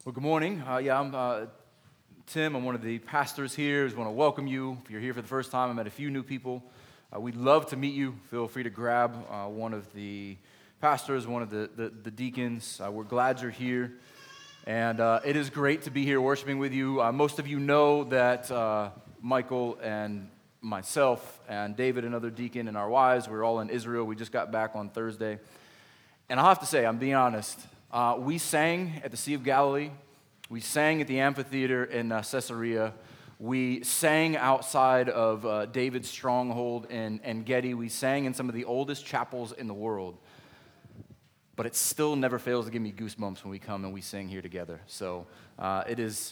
Well, good morning. I'm Tim. I'm one of the pastors here. I just want to welcome you. If you're here for the first time, I met a few new people. We'd love to meet you. Feel free to grab one of the pastors, one of the deacons. We're glad you're here. And it is great to be here worshiping with you. Most of you know that Michael and myself and David, another deacon, and our wives, we're all in Israel. We just got back on Thursday. And I'll have to say, I'm being honest, we sang at the Sea of Galilee. We sang at the amphitheater in Caesarea. We sang outside of David's stronghold in Engedi. We sang in some of the oldest chapels in the world. But it still never fails to give me goosebumps when we come and we sing here together. So it was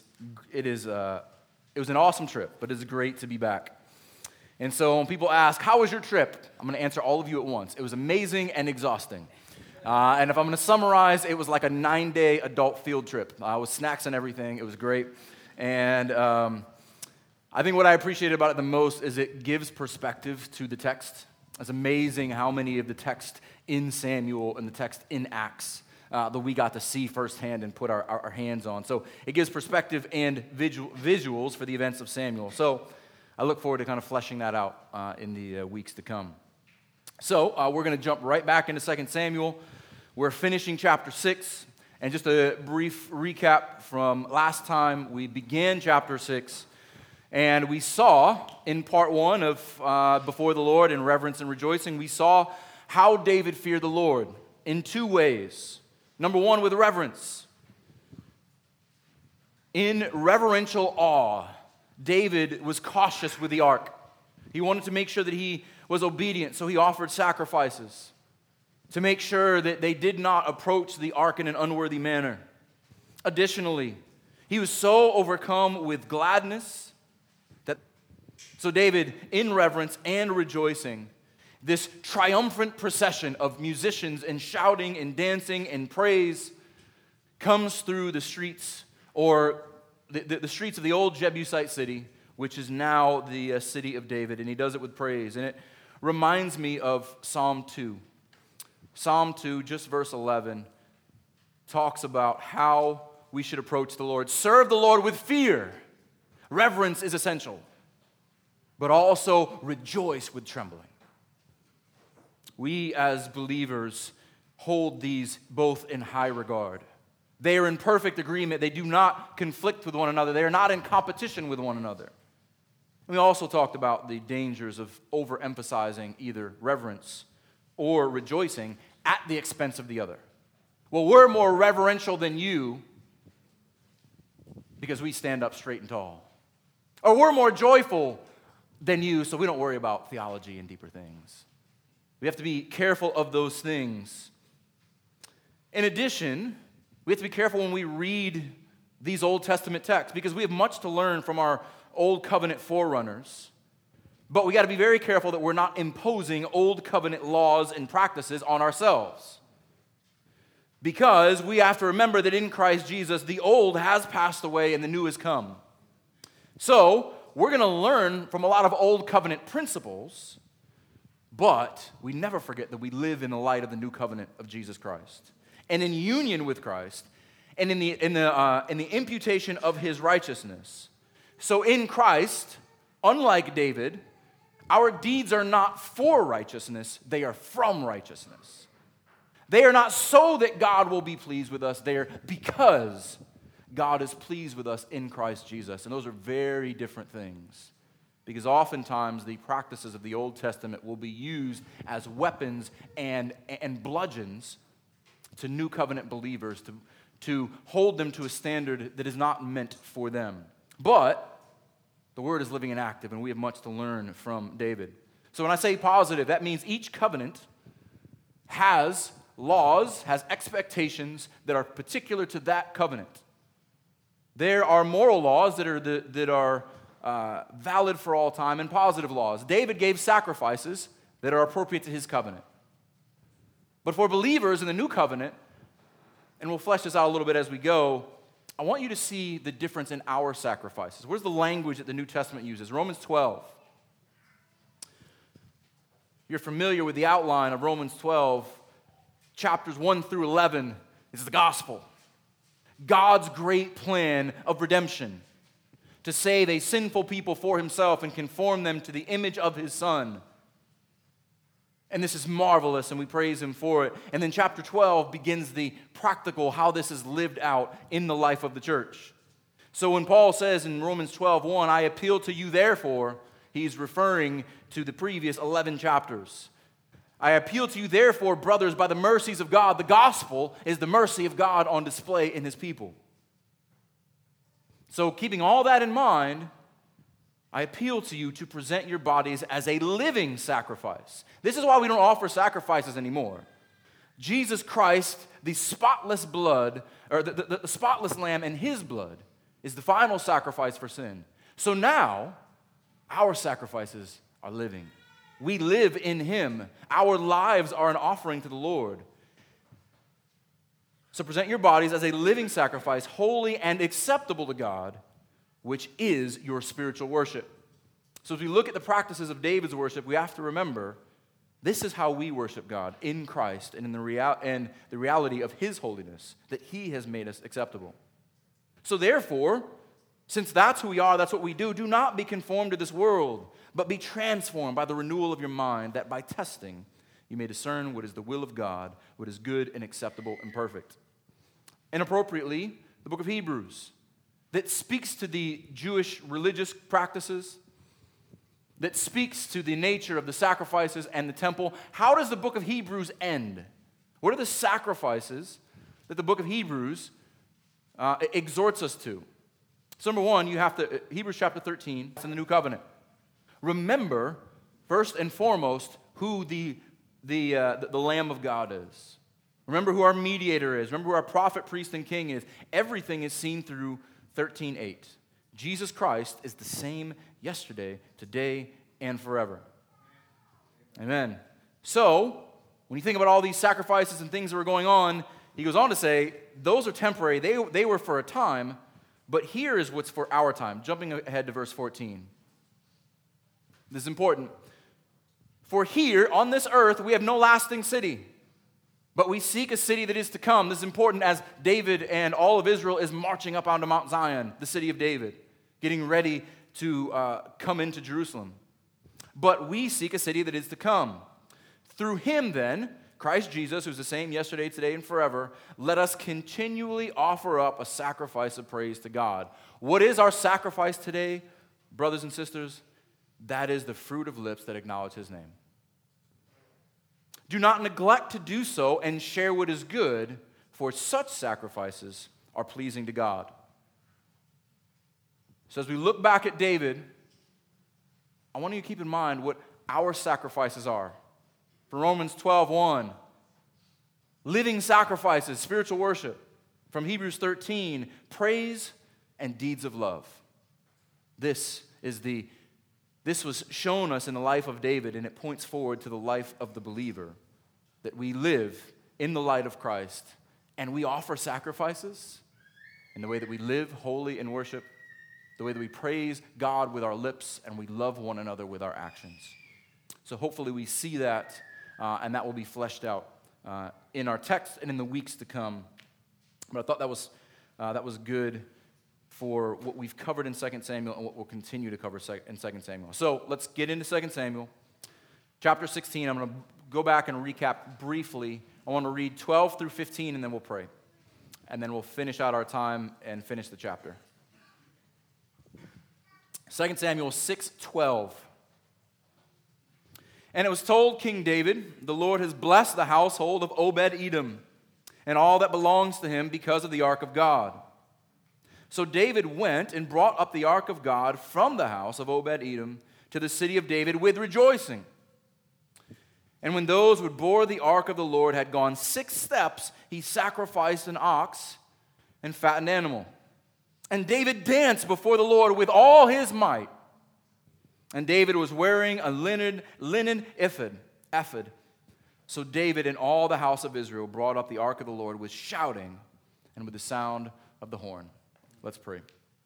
an awesome trip, but it's great to be back. And so when people ask, how was your trip? I'm going to answer all of you at once. It was amazing and exhausting. And if I'm going to summarize, it was like a 9-day adult field trip with snacks and everything. It was great. And I think what I appreciated about it the most is it gives perspective to the text. It's amazing how many of the text in Samuel and the text in Acts that we got to see firsthand and put our hands on. So it gives perspective and visuals for the events of Samuel. So I look forward to kind of fleshing that out in the weeks to come. So we're going to jump right back into 2 Samuel. We're finishing chapter 6. And just a brief recap from last time, we began chapter 6. And we saw in part 1 of Before the Lord in Reverence and Rejoicing, we saw how David feared the Lord in 2 ways. Number 1, with reverence. In reverential awe, David was cautious with the ark. He wanted to make sure that he was obedient, so he offered sacrifices to make sure that they did not approach the ark in an unworthy manner. Additionally, he was so overcome with gladness that, so David, in reverence and rejoicing, this triumphant procession of musicians and shouting and dancing and praise comes through the streets, or the streets of the old Jebusite city, which is now the city of David, and he does it with praise. And it reminds me of Psalm 2. Psalm 2, just verse 11, talks about how we should approach the Lord. Serve the Lord with fear. Reverence is essential, but also rejoice with trembling. We as believers hold these both in high regard. They are in perfect agreement. They do not conflict with one another. They are not in competition with one another. We also talked about the dangers of overemphasizing either reverence or rejoicing at the expense of the other. Well, we're more reverential than you because we stand up straight and tall. Or we're more joyful than you, so we don't worry about theology and deeper things. We have to be careful of those things. In addition, we have to be careful when we read these Old Testament texts because we have much to learn from our Old Covenant forerunners. But we got to be very careful that we're not imposing Old Covenant laws and practices on ourselves. Because we have to remember that in Christ Jesus, the old has passed away and the new has come. So, we're going to learn from a lot of Old Covenant principles, but we never forget that we live in the light of the new covenant of Jesus Christ. And in union with Christ, and in the imputation of his righteousness. So in Christ, unlike David, our deeds are not for righteousness, they are from righteousness. They are not so that God will be pleased with us, they are because God is pleased with us in Christ Jesus. And those are very different things. Because oftentimes the practices of the Old Testament will be used as weapons and bludgeons to new covenant believers to hold them to a standard that is not meant for them. But the word is living and active, and we have much to learn from David. So when I say positive, that means each covenant has laws, has expectations that are particular to that covenant. There are moral laws that are valid for all time, and positive laws. David gave sacrifices that are appropriate to his covenant. But for believers in the new covenant, and we'll flesh this out a little bit as we go, I want you to see the difference in our sacrifices. Where's the language that the New Testament uses? Romans 12. You're familiar with the outline of Romans 12. Chapters 1 through 11 is the gospel. God's great plan of redemption, to save a sinful people for himself and conform them to the image of his Son. And this is marvelous, and we praise him for it. And then chapter 12 begins the practical, how this is lived out in the life of the church. So when Paul says in Romans 12:1, I appeal to you therefore, he's referring to the previous 11 chapters. I appeal to you therefore, brothers, by the mercies of God. The gospel is the mercy of God on display in his people. So keeping all that in mind, I appeal to you to present your bodies as a living sacrifice. This is why we don't offer sacrifices anymore. Jesus Christ, the spotless blood, or the spotless lamb and his blood is the final sacrifice for sin. So now, our sacrifices are living. We live in him. Our lives are an offering to the Lord. So present your bodies as a living sacrifice, holy and acceptable to God, which is your spiritual worship. So as we look at the practices of David's worship, we have to remember this is how we worship God, in Christ and in the reality of his holiness, that he has made us acceptable. So therefore, since that's who we are, that's what we do not be conformed to this world, but be transformed by the renewal of your mind, that by testing you may discern what is the will of God, what is good and acceptable and perfect. And appropriately, the book of Hebrews, that speaks to the Jewish religious practices, that speaks to the nature of the sacrifices and the temple. How does the book of Hebrews end? What are the sacrifices that the book of Hebrews exhorts us to? So number one, you have to, Hebrews chapter 13, it's in the New Covenant. Remember, first and foremost, who the Lamb of God is. Remember who our mediator is. Remember who our prophet, priest, and king is. Everything is seen through 13:8. Jesus Christ is the same yesterday, today, and forever. Amen. So, when you think about all these sacrifices and things that were going on, he goes on to say, those are temporary. They were for a time, but here is what's for our time. Jumping ahead to verse 14. This is important. For here, on this earth, we have no lasting city, but we seek a city that is to come. This is important as David and all of Israel is marching up onto Mount Zion, the city of David, getting ready to come into Jerusalem. But we seek a city that is to come. Through him, then, Christ Jesus, who's the same yesterday, today, and forever, let us continually offer up a sacrifice of praise to God. What is our sacrifice today, brothers and sisters? That is the fruit of lips that acknowledge his name. Do not neglect to do so and share what is good, for such sacrifices are pleasing to God. So as we look back at David, I want you to keep in mind what our sacrifices are. From Romans 12:1, living sacrifices, spiritual worship. From Hebrews 13, praise and deeds of love. This was shown us in the life of David, and it points forward to the life of the believer, that we live in the light of Christ, and we offer sacrifices in the way that we live holy in worship, the way that we praise God with our lips, and we love one another with our actions. So hopefully we see that, and that will be fleshed out in our text and in the weeks to come. But I thought that was good for what we've covered in 2 Samuel and what we'll continue to cover in 2 Samuel. So let's get into 2 Samuel. Chapter 16, I'm going to go back and recap briefly. I want to read 12 through 15, and then we'll pray. And then we'll finish out our time and finish the chapter. 2 Samuel 6:12. And it was told King David, the Lord has blessed the household of Obed-Edom and all that belongs to him because of the ark of God. So David went and brought up the ark of God from the house of Obed-Edom to the city of David with rejoicing. And when those who bore the ark of the Lord had gone 6 steps, he sacrificed an ox and fattened animal. And David danced before the Lord with all his might. And David was wearing a linen ephod. So David and all the house of Israel brought up the ark of the Lord with shouting and with the sound of the horn. Let's pray.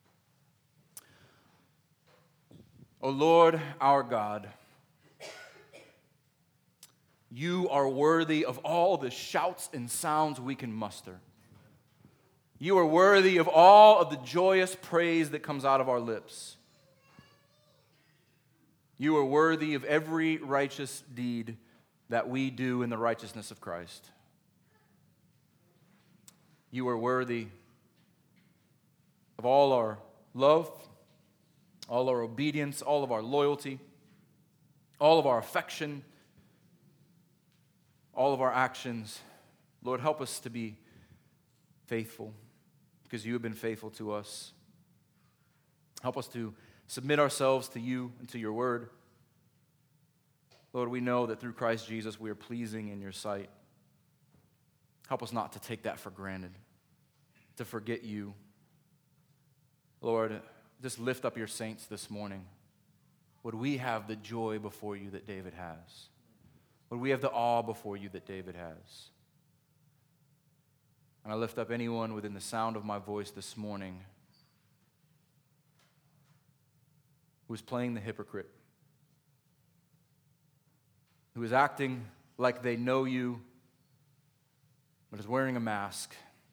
O Lord, our God, you are worthy of all the shouts and sounds we can muster. You are worthy of all of the joyous praise that comes out of our lips. You are worthy of every righteous deed that we do in the righteousness of Christ. You are worthy of all our love, all our obedience, all of our loyalty, all of our affection, all of our actions. Lord, help us to be faithful because you have been faithful to us. Help us to submit ourselves to you and to your word. Lord, we know that through Christ Jesus we are pleasing in your sight. Help us not to take that for granted, to forget you. Lord, just lift up your saints this morning. Would we have the joy before you that David has? Would we have the awe before you that David has? And I lift up anyone within the sound of my voice this morning who is playing the hypocrite, who is acting like they know you, but is wearing a mask,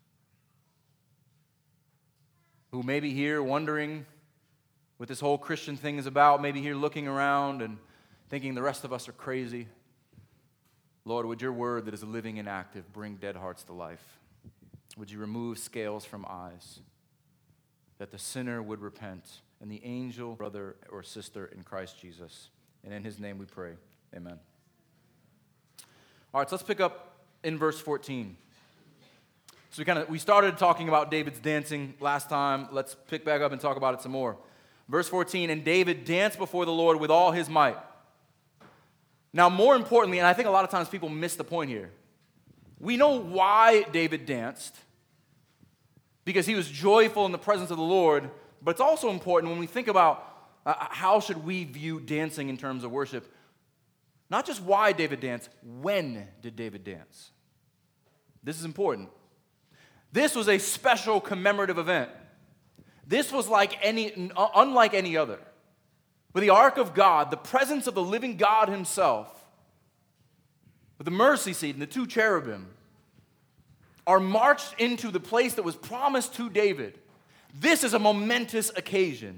who may be here wondering what this whole Christian thing is about, maybe here looking around and thinking the rest of us are crazy. Lord, would your word that is living and active bring dead hearts to life? Would you remove scales from eyes, that the sinner would repent, and the angel, brother or sister in Christ Jesus. And in his name we pray. Amen. All right, so let's pick up in verse 14. So we started talking about David's dancing last time. Let's pick back up and talk about it some more. Verse 14, and David danced before the Lord with all his might. Now, more importantly, and I think a lot of times people miss the point here, we know why David danced, because he was joyful in the presence of the Lord, but it's also important when we think about how should we view dancing in terms of worship. Not just why David danced, when did David dance? This is important. This was a special commemorative event. This was unlike any other. With the ark of God, the presence of the living God himself, with the mercy seat and the two cherubim, are marched into the place that was promised to David. This is a momentous occasion.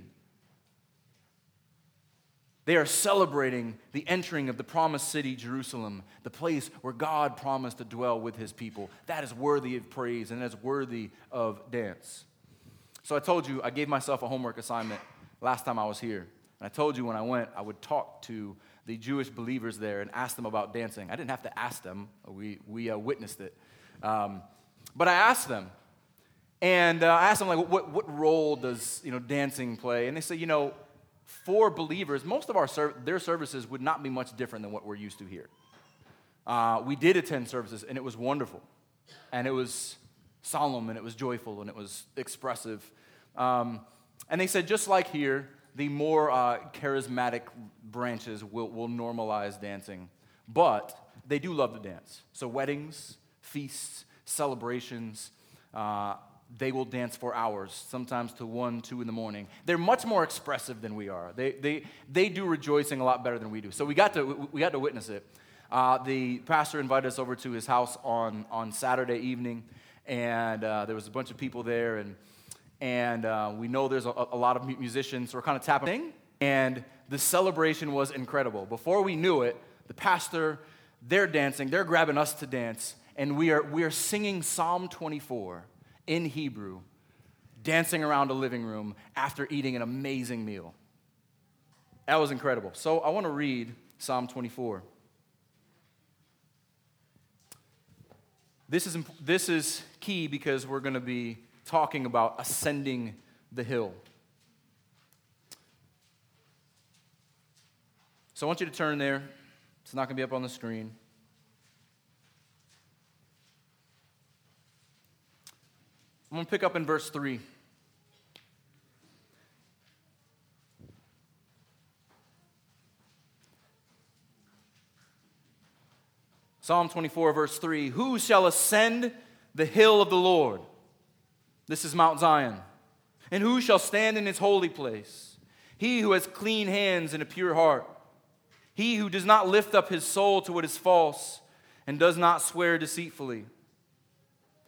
They are celebrating the entering of the promised city, Jerusalem, the place where God promised to dwell with his people. That is worthy of praise and that is worthy of dance. So I told you, I gave myself a homework assignment last time I was here. And I told you when I went, I would talk to the Jewish believers there and ask them about dancing. I didn't have to ask them. We witnessed it. But I asked them. And I asked them, like, what role does dancing play? And they said, for believers, most of their services would not be much different than what we're used to here. We did attend services, and it was wonderful. And it was solemn, and it was joyful, and it was expressive. And they said, just like here, the more charismatic branches will normalize dancing. But they do love to dance. So weddings, feasts, celebrations, they will dance for hours, sometimes to 1, 2 in the morning. They're much more expressive than we are. They do rejoicing a lot better than we do. So we got to witness it. The pastor invited us over to his house on Saturday evening, and there was a bunch of people there, and we know there's a lot of musicians, so we're kind of tapping, and the celebration was incredible. Before we knew it, the pastor, they're dancing, they're grabbing us to dance, and we are singing Psalm 24 in Hebrew, dancing around a living room after eating an amazing meal. That was incredible. So I want to read Psalm 24. This is key because we're going to be talking about ascending the hill. So I want you to turn there. It's not going to be up on the screen. I'm going to pick up in verse 3. Psalm 24, verse 3. Who shall ascend the hill of the Lord? This is Mount Zion. And who shall stand in his holy place? He who has clean hands and a pure heart. He who does not lift up his soul to what is false and does not swear deceitfully.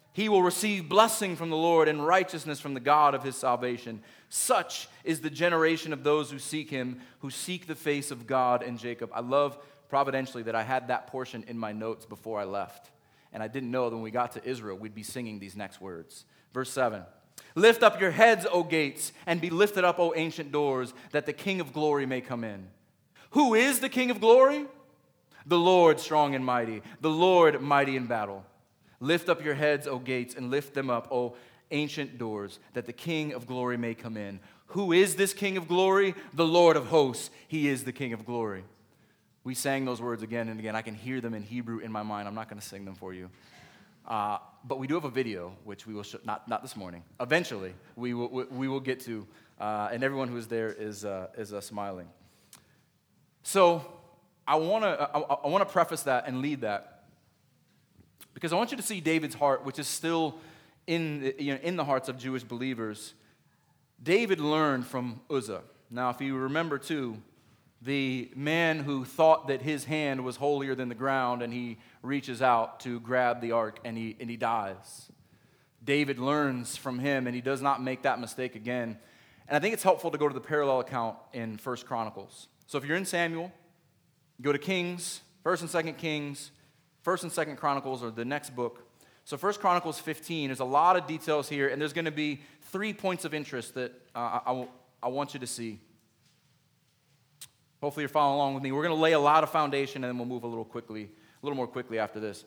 He will receive blessing from the Lord and righteousness from the God of his salvation. Such is the generation of those who seek him, who seek the face of God and Jacob. I love providentially that I had that portion in my notes before I left. And I didn't know that when we got to Israel, we'd be singing these next words. Verse 7. Lift up your heads, O gates, and be lifted up, O ancient doors, that the King of glory may come in. Who is the King of glory? The Lord strong and mighty, the Lord mighty in battle. Lift up your heads, O gates, and lift them up, O ancient doors, that the King of glory may come in. Who is this King of glory? The Lord of hosts. He is the King of glory. We sang those words again and again. I can hear them in Hebrew in my mind. I'm not going to sing them for you. But we do have a video, which we will show, not this morning. Eventually, we will get to, and everyone who is there is smiling. So I want to preface that and lead that because I want you to see David's heart, which is still in the hearts of Jewish believers. David learned from Uzzah. Now, if you remember too, the man who thought that his hand was holier than the ground, and he reaches out to grab the ark, and he dies. David learns from him, and he does not make that mistake again. And I think it's helpful to go to the parallel account in 1 Chronicles. So if you're in Samuel, go to Kings, 1st and 2nd Kings, 1st and 2nd Chronicles, or the next book. So 1 Chronicles 15, there's a lot of details here, and there's going to be 3 points of interest that I want you to see. Hopefully you're following along with me. We're going to lay a lot of foundation, and then we'll move a little more quickly after this.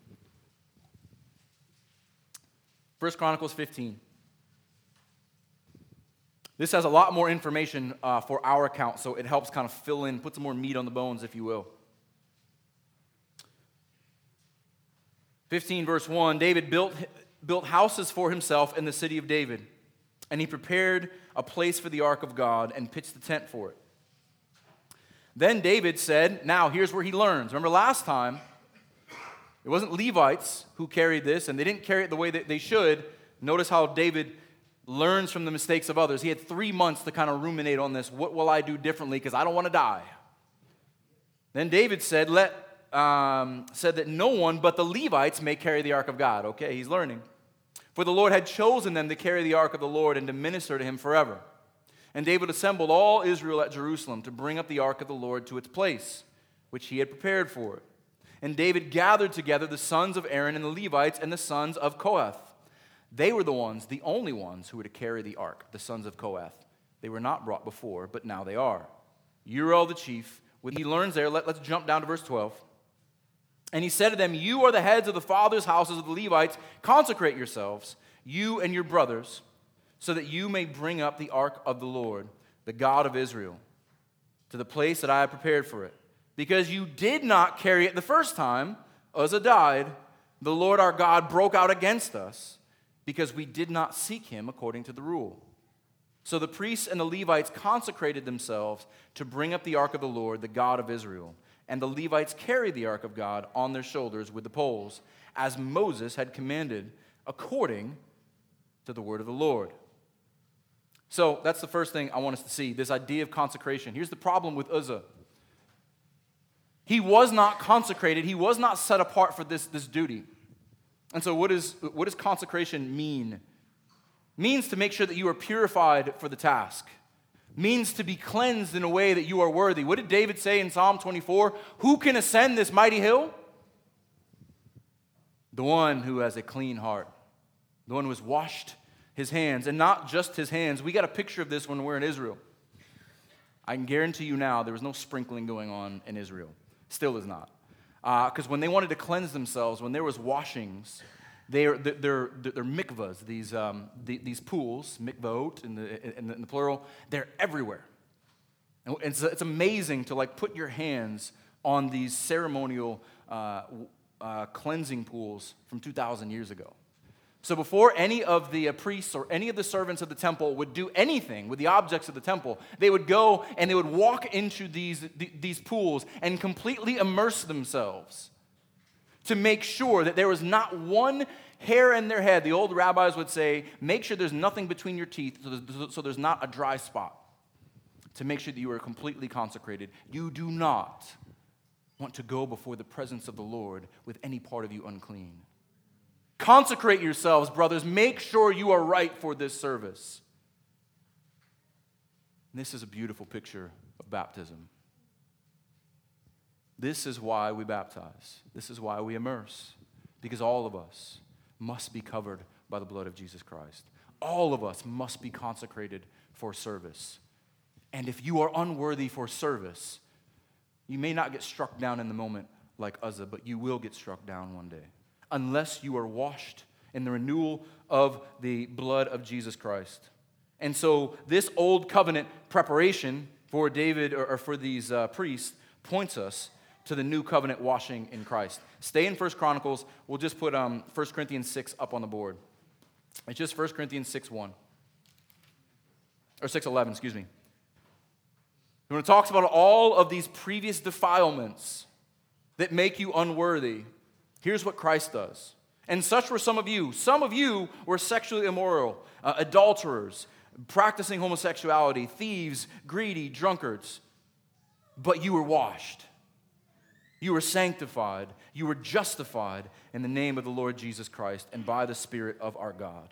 1 Chronicles 15. This has a lot more information for our account, so it helps kind of fill in, put some more meat on the bones, if you will. 15 verse 1, David built houses for himself in the city of David, and he prepared a place for the ark of God and pitched the tent for it. Then David said, now here's where he learns. Remember last time, it wasn't Levites who carried this, and they didn't carry it the way that they should. Notice how David learns from the mistakes of others. He had 3 months to kind of ruminate on this. What will I do differently? Because I don't want to die. Then David said, said that no one but the Levites may carry the ark of God. Okay, he's learning. For the Lord had chosen them to carry the ark of the Lord and to minister to him forever. And David assembled all Israel at Jerusalem to bring up the ark of the Lord to its place, which he had prepared for it. And David gathered together the sons of Aaron and the Levites and the sons of Kohath. They were the only ones who were to carry the ark, the sons of Kohath. They were not brought before, but now they are. Uriel the chief, when he learns there, let's jump down to verse 12. And he said to them, you are the heads of the fathers' houses of the Levites. Consecrate yourselves, you and your brothers, so that you may bring up the ark of the Lord, the God of Israel, to the place that I have prepared for it. Because you did not carry it the first time, Uzzah died, the Lord our God broke out against us, because we did not seek him according to the rule. So the priests and the Levites consecrated themselves to bring up the ark of the Lord, the God of Israel. And the Levites carried the ark of God on their shoulders with the poles, as Moses had commanded, according to the word of the Lord. So that's the first thing I want us to see, this idea of consecration. Here's the problem with Uzzah. He was not consecrated. He was not set apart for this duty. And so what does consecration mean? It means to make sure that you are purified for the task. It means to be cleansed in a way that you are worthy. What did David say in Psalm 24? Who can ascend this mighty hill? The one who has a clean heart. The one who has washed his hands, and not just his hands. We got a picture of this when we're in Israel. I can guarantee you now there was no sprinkling going on in Israel. Still is not. Because when they wanted to cleanse themselves, when there was washings, they're mikvahs, these pools, mikvot in the plural, they're everywhere. And it's amazing to like put your hands on these ceremonial cleansing pools from 2,000 years ago. So before any of the priests or any of the servants of the temple would do anything with the objects of the temple, they would go and they would walk into these pools and completely immerse themselves to make sure that there was not one hair in their head. The old rabbis would say, make sure there's nothing between your teeth so there's not a dry spot, to make sure that you are completely consecrated. You do not want to go before the presence of the Lord with any part of you unclean. Consecrate yourselves, brothers. Make sure you are right for this service. And this is a beautiful picture of baptism. This is why we baptize. This is why we immerse. Because all of us must be covered by the blood of Jesus Christ. All of us must be consecrated for service. And if you are unworthy for service, you may not get struck down in the moment like Uzzah, but you will get struck down one day. Unless you are washed in the renewal of the blood of Jesus Christ. And so this old covenant preparation for David or for these priests points us to the new covenant washing in Christ. Stay in 1 Chronicles. We'll just put 1 Corinthians 6 up on the board. It's just 1 Corinthians 6:1. Or 6:11, excuse me. When it talks about all of these previous defilements that make you unworthy, here's what Christ does. And such were some of you. Some of you were sexually immoral, adulterers, practicing homosexuality, thieves, greedy, drunkards. But you were washed. You were sanctified. You were justified in the name of the Lord Jesus Christ and by the Spirit of our God.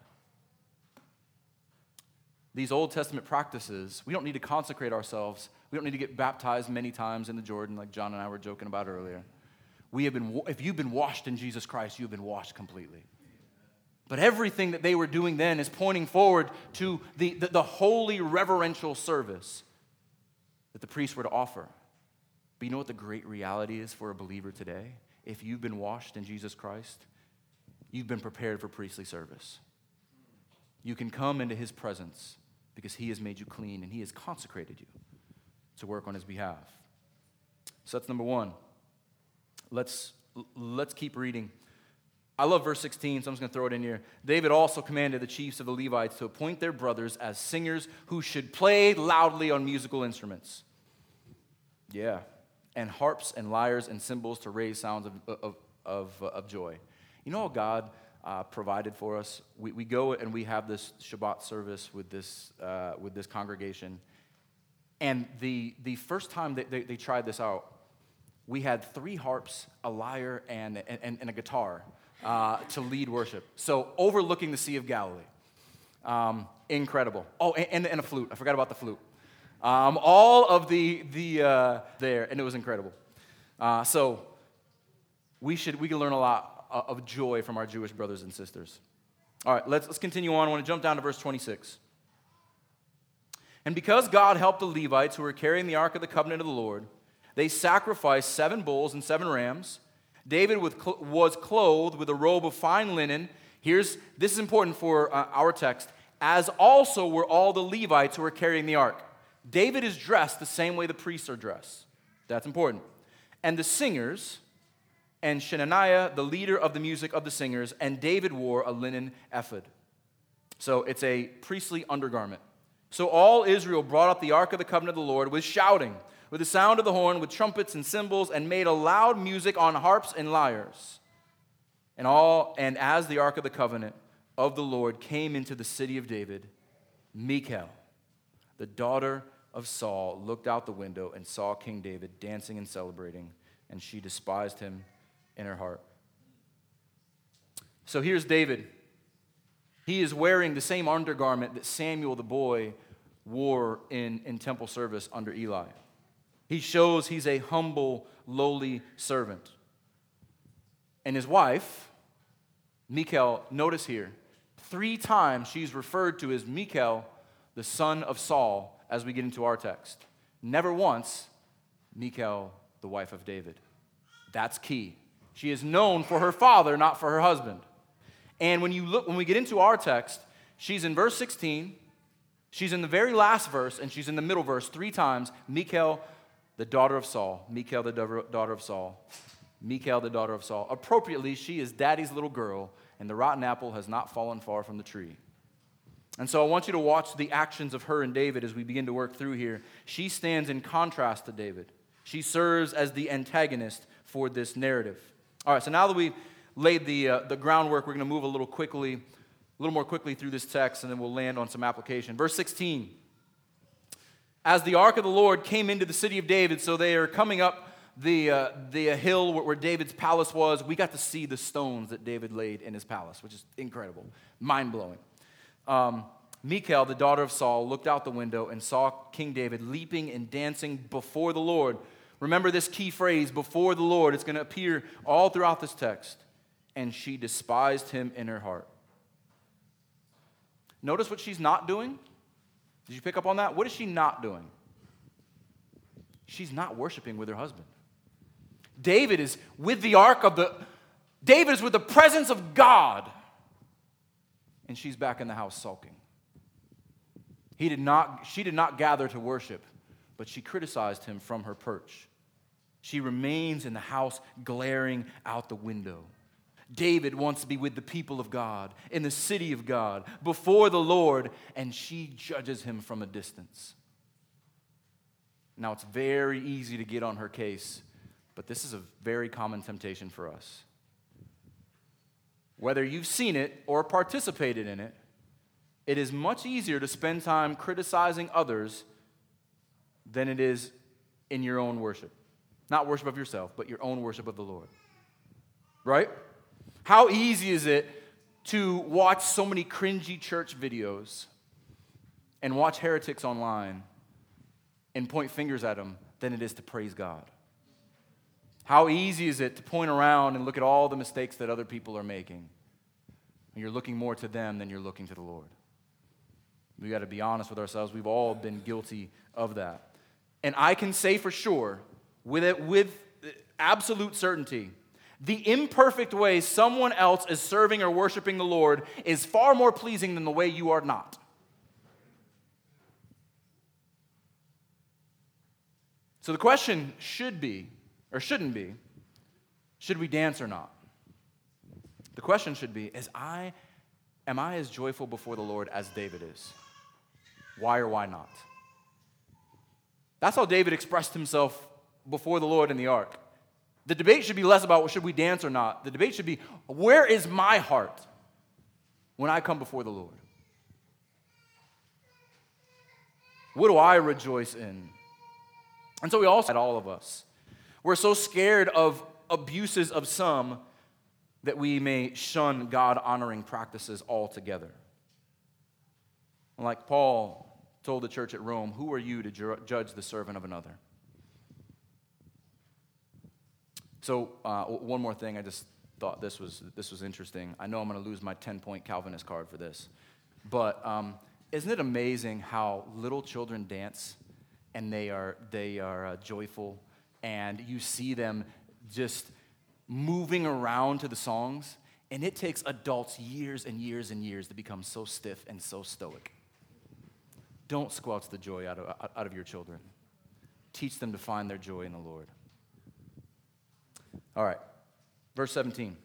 These Old Testament practices, we don't need to consecrate ourselves. We don't need to get baptized many times in the Jordan like John and I were joking about earlier. If you've been washed in Jesus Christ, you've been washed completely. But everything that they were doing then is pointing forward to the holy reverential service that the priests were to offer. But you know what the great reality is for a believer today? If you've been washed in Jesus Christ, you've been prepared for priestly service. You can come into his presence because he has made you clean and he has consecrated you to work on his behalf. So that's number one. Let's keep reading. I love verse 16, so I'm just going to throw it in here. David also commanded the chiefs of the Levites to appoint their brothers as singers who should play loudly on musical instruments. Yeah. And harps and lyres and cymbals to raise sounds of joy. You know how God provided for us? We go and we have this Shabbat service with this congregation. And the first time they tried this out, we had 3 harps, a lyre, and a guitar to lead worship. So overlooking the Sea of Galilee. Incredible. Oh, and a flute. I forgot about the flute. All of the there, and it was incredible. So we can learn a lot of joy from our Jewish brothers and sisters. All right, let's continue on. I want to jump down to verse 26. And because God helped the Levites who were carrying the ark of the covenant of the Lord, they sacrificed 7 bulls and 7 rams. David was clothed with a robe of fine linen. This is important for our text. As also were all the Levites who were carrying the ark. David is dressed the same way the priests are dressed. That's important. And the singers, and Shenaniah, the leader of the music of the singers, and David wore a linen ephod. So it's a priestly undergarment. So all Israel brought up the ark of the covenant of the Lord with shouting, with the sound of the horn, with trumpets and cymbals, and made a loud music on harps and lyres. And as the ark of the covenant of the Lord came into the city of David, Michal, the daughter of Saul, looked out the window and saw King David dancing and celebrating, and she despised him in her heart. So here's David. He is wearing the same undergarment that Samuel the boy wore in temple service under Eli. He shows he's a humble, lowly servant. And his wife, Michal, notice here, 3 times she's referred to as Michal, the son of Saul, as we get into our text. Never once, Michal, the wife of David. That's key. She is known for her father, not for her husband. And when we get into our text, she's in verse 16, she's in the very last verse, and she's in the middle verse 3 times. Michal, the daughter of Saul. Michal, the daughter of Saul. Michal, the daughter of Saul. Appropriately, she is daddy's little girl, and the rotten apple has not fallen far from the tree. And so I want you to watch the actions of her and David as we begin to work through here. She stands in contrast to David. She serves as the antagonist for this narrative. All right, so now that we've laid the groundwork, we're going to move a little more quickly through this text, and then we'll land on some application. Verse 16. As the ark of the Lord came into the city of David, so they are coming up the hill where David's palace was, we got to see the stones that David laid in his palace, which is incredible, mind-blowing. Michal, the daughter of Saul, looked out the window and saw King David leaping and dancing before the Lord. Remember this key phrase, before the Lord. It's going to appear all throughout this text. And she despised him in her heart. Notice what she's not doing. Did you pick up on that? What is she not doing? She's not worshiping with her husband. David is with the presence of God. And she's back in the house sulking. She did not gather to worship, but she criticized him from her perch. She remains in the house glaring out the window. David wants to be with the people of God, in the city of God, before the Lord, and she judges him from a distance. Now, it's very easy to get on her case, but this is a very common temptation for us. Whether you've seen it or participated in it, it is much easier to spend time criticizing others than it is in your own worship. Not worship of yourself, but your own worship of the Lord. Right? How easy is it to watch so many cringy church videos and watch heretics online and point fingers at them than it is to praise God? How easy is it to point around and look at all the mistakes that other people are making? And you're looking more to them than you're looking to the Lord. We got to be honest with ourselves. We've all been guilty of that. And I can say for sure, with absolute certainty, the imperfect way someone else is serving or worshiping the Lord is far more pleasing than the way you are not. So the question should be, or shouldn't be, should we dance or not? The question should be, am I as joyful before the Lord as David is? Why or why not? That's how David expressed himself before the Lord in the ark. The debate should be less about should we dance or not. The debate should be, where is my heart when I come before the Lord? What do I rejoice in? And so we all of us, we're so scared of abuses of some that we may shun God-honoring practices altogether. Like Paul told the church at Rome, who are you to judge the servant of another? So one more thing, I just thought this was interesting. I know I'm going to lose my 10-point Calvinist card for this, but isn't it amazing how little children dance and they are joyful, and you see them just moving around to the songs, and it takes adults years and years and years to become so stiff and so stoic. Don't squelch the joy out of your children. Teach them to find their joy in the Lord. All right, verse 17.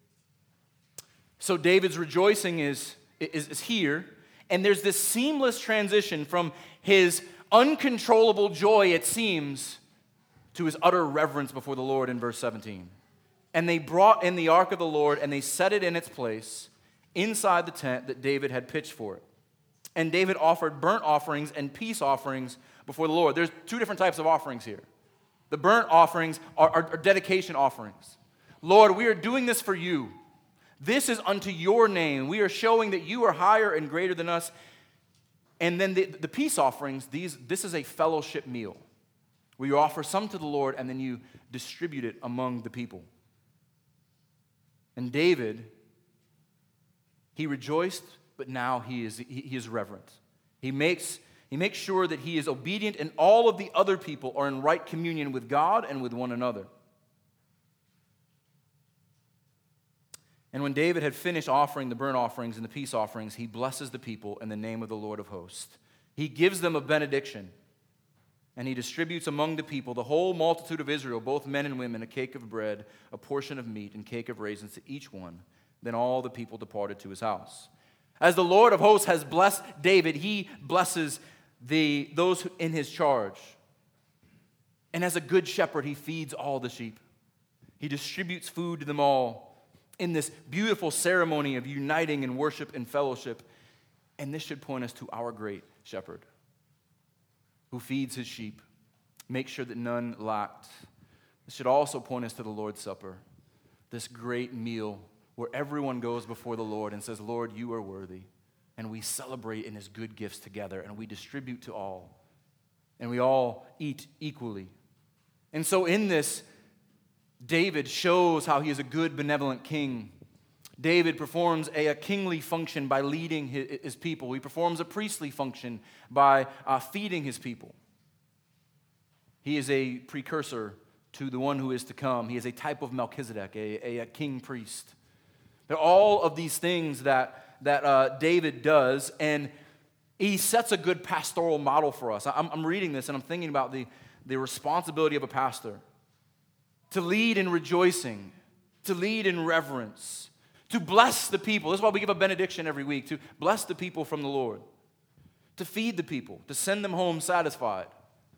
So David's rejoicing is here, and there's this seamless transition from his uncontrollable joy, it seems, to his utter reverence before the Lord in verse 17. And they brought in the ark of the Lord, and they set it in its place inside the tent that David had pitched for it. And David offered burnt offerings and peace offerings before the Lord. There's two different types of offerings here. The burnt offerings are dedication offerings. Lord, we are doing this for you. This is unto your name. We are showing that you are higher and greater than us. And then the peace offerings, this is a fellowship meal, where you offer some to the Lord and then you distribute it among the people. And David, he rejoiced, but now he is reverent. He makes sure that he is obedient, and all of the other people are in right communion with God and with one another. And when David had finished offering the burnt offerings and the peace offerings, he blesses the people in the name of the Lord of hosts. He gives them a benediction, and he distributes among the people, the whole multitude of Israel, both men and women, a cake of bread, a portion of meat, and cake of raisins to each one. Then all the people departed to his house. As the Lord of hosts has blessed David, he blesses those in his charge. And as a good shepherd, he feeds all the sheep. He distributes food to them all in this beautiful ceremony of uniting in worship and fellowship. And this should point us to our great shepherd, who feeds his sheep, makes sure that none lacked, This should also point us to the Lord's Supper, this great meal where everyone goes before the Lord and says, Lord, you are worthy. And we celebrate in his good gifts together, and we distribute to all. And we all eat equally. And so in this, David shows how he is a good, benevolent king. David performs a kingly function by leading his people. He performs a priestly function by feeding his people. He is a precursor to the one who is to come. He is a type of Melchizedek, a king priest. There are all of these things that David does, and he sets a good pastoral model for us. I'm reading this, and I'm thinking about the responsibility of a pastor to lead in rejoicing, to lead in reverence, to bless the people. This is why we give a benediction every week, to bless the people from the Lord, to feed the people, to send them home satisfied.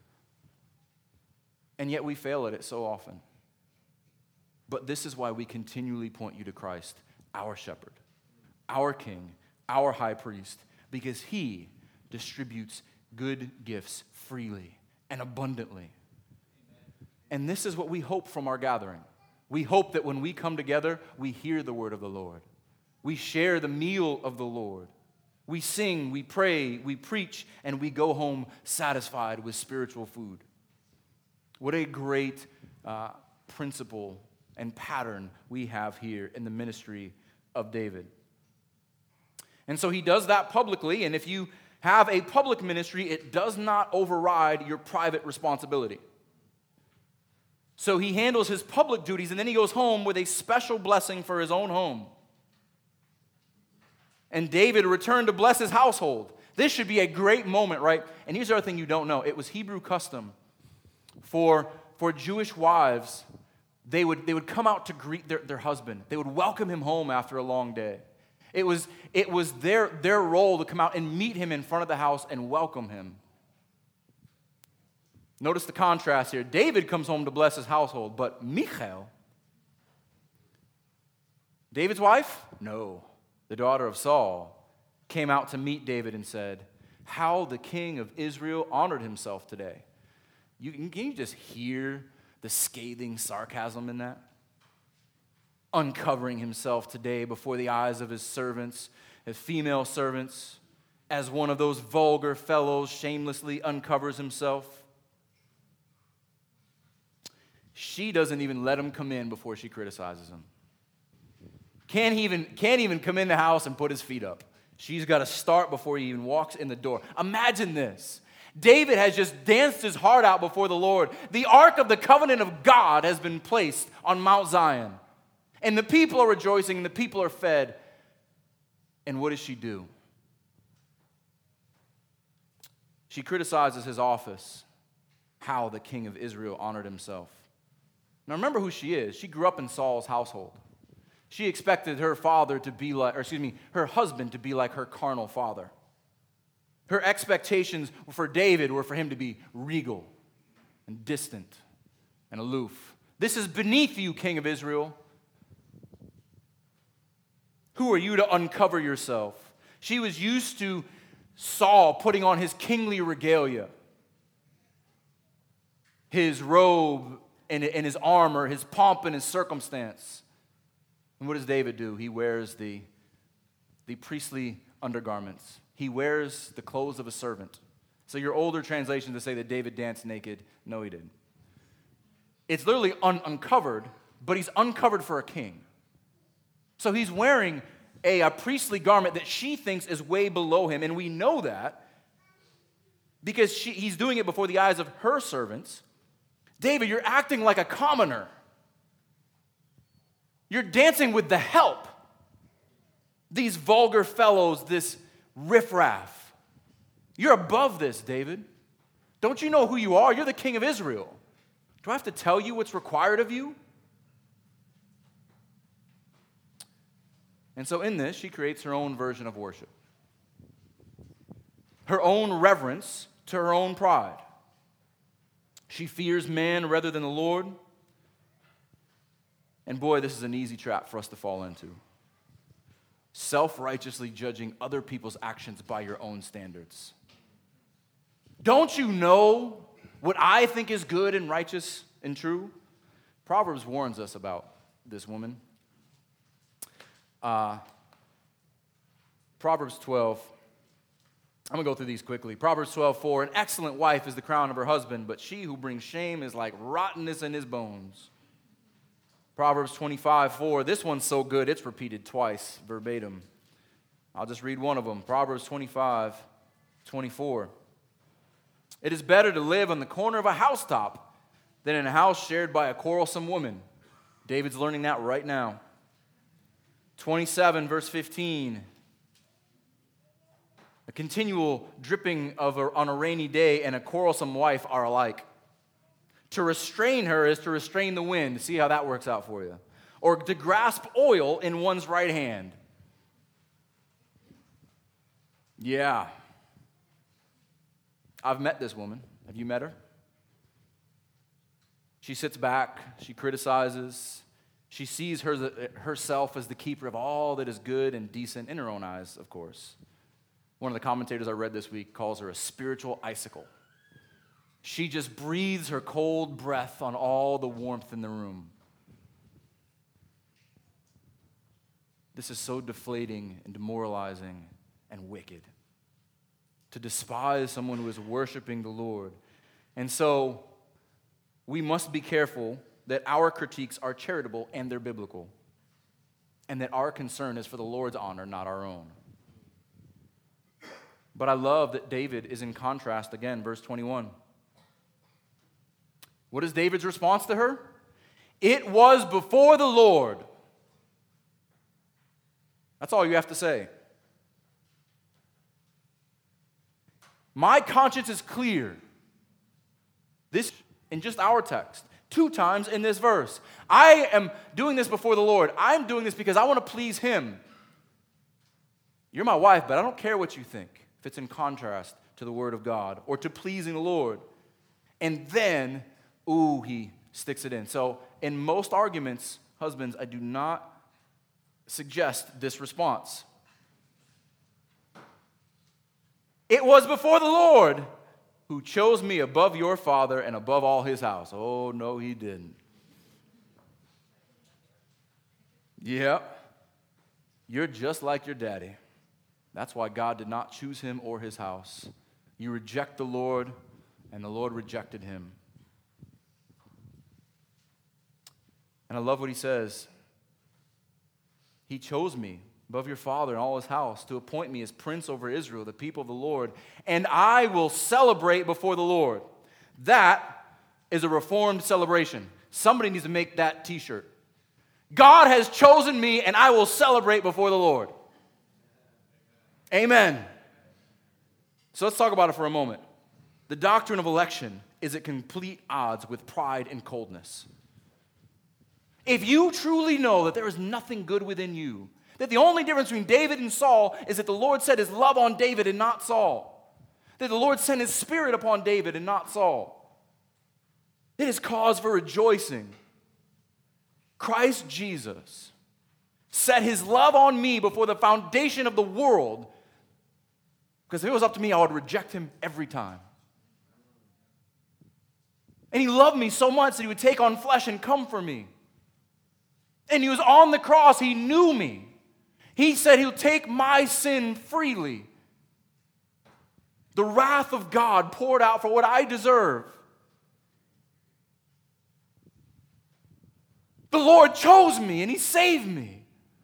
And yet we fail at it so often. But this is why we continually point you to Christ, our shepherd, our king, our high priest, because he distributes good gifts freely and abundantly. And this is what we hope from our gathering. We hope that when we come together, we hear the word of the Lord. We share the meal of the Lord. We sing, we pray, we preach, and we go home satisfied with spiritual food. What a great principle and pattern we have here in the ministry of David. And so he does that publicly, and if you have a public ministry, it does not override your private responsibility. So he handles his public duties, and then he goes home with a special blessing for his own home. And David returned to bless his household. This should be a great moment, right? And here's the other thing you don't know. It was Hebrew custom for Jewish wives. They would come out to greet their husband. They would welcome him home after a long day. It was their role to come out and meet him in front of the house and welcome him. Notice the contrast here. David comes home to bless his household, but Michal, David's wife? No. The daughter of Saul came out to meet David and said, how the king of Israel honored himself today. Can you just hear the scathing sarcasm in that? Uncovering himself today before the eyes of his servants, his female servants, as one of those vulgar fellows shamelessly uncovers himself. She doesn't even let him come in before she criticizes him. Can't even come in the house and put his feet up. She's got to start before he even walks in the door. Imagine this. David has just danced his heart out before the Lord. The Ark of the Covenant of God has been placed on Mount Zion. And the people are rejoicing and the people are fed. And what does she do? She criticizes his office, how the king of Israel honored himself. Now remember who she is. She grew up in Saul's household. She expected her husband to be like her carnal father. Her expectations for David were for him to be regal and distant and aloof. This is beneath you, king of Israel. Who are you to uncover yourself? She was used to Saul putting on his kingly regalia, his robe and his armor, his pomp and his circumstance. And what does David do? He wears the priestly undergarments. He wears the clothes of a servant. So your older translations to say that David danced naked. No, he didn't. It's literally uncovered, but he's uncovered for a king. So he's wearing a priestly garment that she thinks is way below him, and we know that because he's doing it before the eyes of her servants. David, you're acting like a commoner. You're dancing with the help. These vulgar fellows, this riffraff. You're above this, David. Don't you know who you are? You're the king of Israel. Do I have to tell you what's required of you? And so in this, she creates her own version of worship. Her own reverence to her own pride. She fears man rather than the Lord. And boy, this is an easy trap for us to fall into. Self-righteously judging other people's actions by your own standards. Don't you know what I think is good and righteous and true? Proverbs warns us about this woman. Proverbs 12. I'm going to go through these quickly. Proverbs 12:4. An excellent wife is the crown of her husband, but she who brings shame is like rottenness in his bones. Proverbs 25:4. This one's so good, it's repeated twice, verbatim. I'll just read one of them. Proverbs 25:24. It is better to live on the corner of a housetop than in a house shared by a quarrelsome woman. David's learning that right now. 27, verse 15. A continual dripping on a rainy day and a quarrelsome wife are alike. To restrain her is to restrain the wind. See how that works out for you. Or to grasp oil in one's right hand. Yeah. I've met this woman. Have you met her? She sits back. She criticizes. She sees herself as the keeper of all that is good and decent in her own eyes, of course. One of the commentators I read this week calls her a spiritual icicle. She just breathes her cold breath on all the warmth in the room. This is so deflating and demoralizing and wicked. To despise someone who is worshiping the Lord. And so, we must be careful that our critiques are charitable and they're biblical. And that our concern is for the Lord's honor, not our own. But I love that David is in contrast again, verse 21. What is David's response to her? It was before the Lord. That's all you have to say. My conscience is clear. This, in just our text, 2 times in this verse. I am doing this before the Lord. I'm doing this because I want to please Him. You're my wife, but I don't care what you think if it's in contrast to the Word of God or to pleasing the Lord. And then, he sticks it in. So, in most arguments, husbands, I do not suggest this response. It was before the Lord who chose me above your father and above all his house. Oh, no, he didn't. Yeah, you're just like your daddy. That's why God did not choose him or his house. You reject the Lord, and the Lord rejected him. And I love what he says. He chose me above your father and all his house to appoint me as prince over Israel, the people of the Lord, and I will celebrate before the Lord. That is a reformed celebration. Somebody needs to make that t-shirt. God has chosen me, and I will celebrate before the Lord. Amen. So let's talk about it for a moment. The doctrine of election is at complete odds with pride and coldness. If you truly know that there is nothing good within you, that the only difference between David and Saul is that the Lord set his love on David and not Saul, that the Lord sent his spirit upon David and not Saul, it is cause for rejoicing. Christ Jesus set his love on me before the foundation of the world, because if it was up to me, I would reject him every time. And he loved me so much that he would take on flesh and come for me. And he was on the cross. He knew me. He said he'll take my sin freely. The wrath of God poured out for what I deserve. The Lord chose me and he saved me.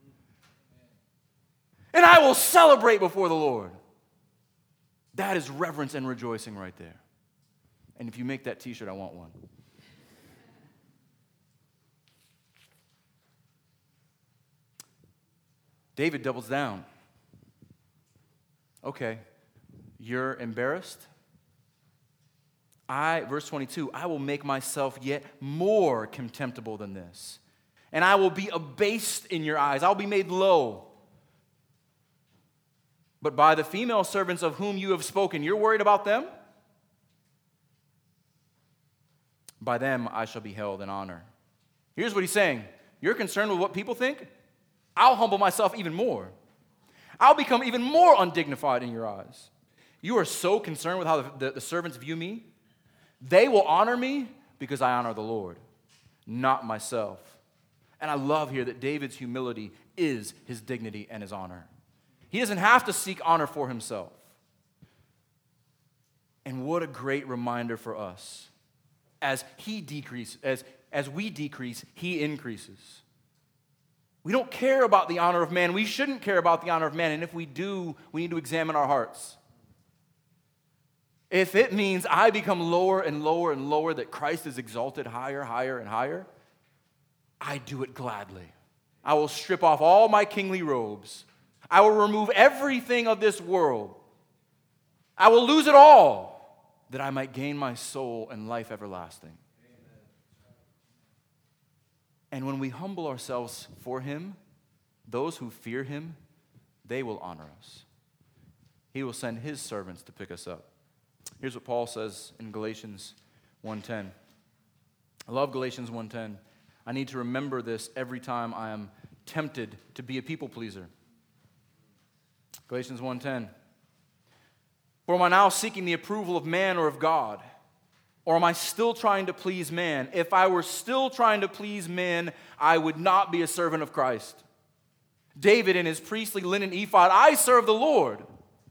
And I will celebrate before the Lord. That is reverence and rejoicing right there. And if you make that t-shirt, I want one. David doubles down. Okay, you're embarrassed? Verse 22, I will make myself yet more contemptible than this, and I will be abased in your eyes. I'll be made low. But by the female servants of whom you have spoken, you're worried about them? By them I shall be held in honor. Here's what he's saying. You're concerned with what people think? I'll humble myself even more. I'll become even more undignified in your eyes. You are so concerned with how the servants view me. They will honor me because I honor the Lord. not myself. And I love here that David's humility is his dignity and his honor. He doesn't have to seek honor for himself. And what a great reminder for us. As he decreases, as we decrease, he increases. We don't care about the honor of man. We shouldn't care about the honor of man. And if we do, we need to examine our hearts. If it means I become lower and lower and lower, that Christ is exalted higher, higher, and higher, I do it gladly. I will strip off all my kingly robes. I will remove everything of this world. I will lose it all, that I might gain my soul and life everlasting. And when we humble ourselves for him, those who fear him, they will honor us. He will send his servants to pick us up. Here's what Paul says in Galatians 1:10. I love Galatians 1:10. I need to remember this every time I am tempted to be a people pleaser. Galatians 1:10. For am I now seeking the approval of man or of God? Or am I still trying to please man? If I were still trying to please man, I would not be a servant of Christ. David in his priestly linen ephod, I serve the Lord.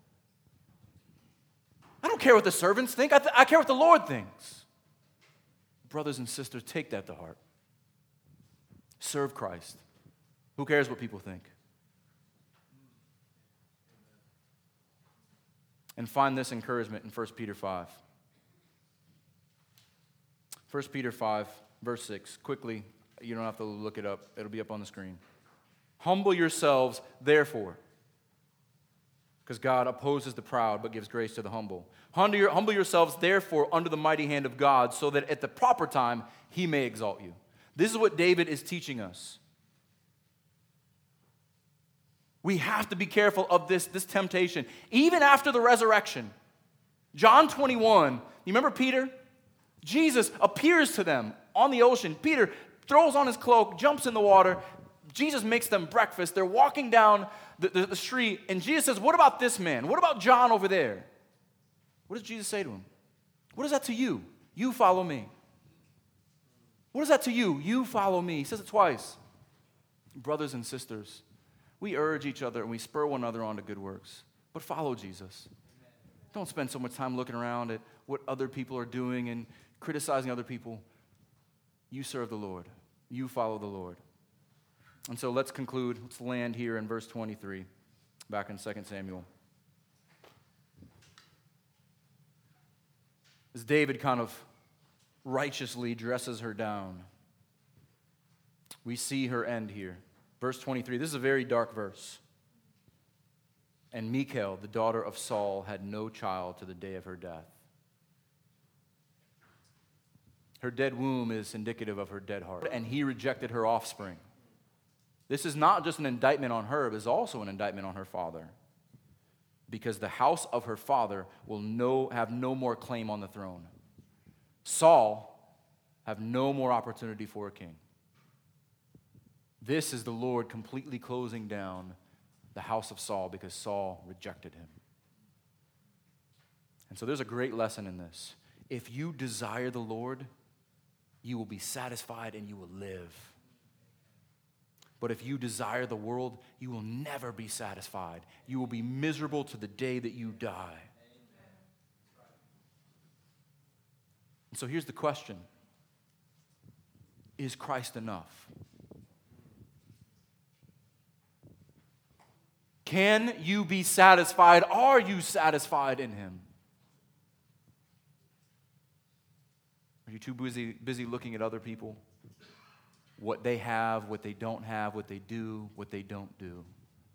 I don't care what the servants think. I care what the Lord thinks. Brothers and sisters, take that to heart. Serve Christ. Who cares what people think? And find this encouragement in 1 Peter 5. 1 Peter 5, verse 6. Quickly, you don't have to look it up. It'll be up on the screen. Humble yourselves, therefore, because God opposes the proud but gives grace to the humble. Humble yourselves, therefore, under the mighty hand of God, so that at the proper time he may exalt you. This is what David is teaching us. We have to be careful of this temptation. Even after the resurrection, John 21, you remember Peter? Jesus appears to them on the ocean. Peter throws on his cloak, jumps in the water. Jesus makes them breakfast. They're walking down the street, and Jesus says, what about this man? What about John over there? What does Jesus say to him? What is that to you? You follow me. What is that to you? You follow me. He says it twice. Brothers and sisters, we urge each other and we spur one another on to good works, but follow Jesus. Don't spend so much time looking around at what other people are doing and criticizing other people. You serve the Lord. You follow the Lord. And so let's conclude. Let's land here in verse 23, back in 2 Samuel. As David kind of righteously dresses her down, we see her end here. Verse 23, this is a very dark verse. And Michal, the daughter of Saul, had no child to the day of her death. Her dead womb is indicative of her dead heart. And he rejected her offspring. This is not just an indictment on her, but is also an indictment on her father. Because the house of her father will have no more claim on the throne. Saul have no more opportunity for a king. This is the Lord completely closing down the house of Saul because Saul rejected him. And so there's a great lesson in this. If you desire the Lord, you will be satisfied and you will live. But if you desire the world, you will never be satisfied. You will be miserable to the day that you die. And so here's the question. Is Christ enough? Can you be satisfied? Are you satisfied in him? Are you too busy looking at other people? What they have, what they don't have, what they do, what they don't do.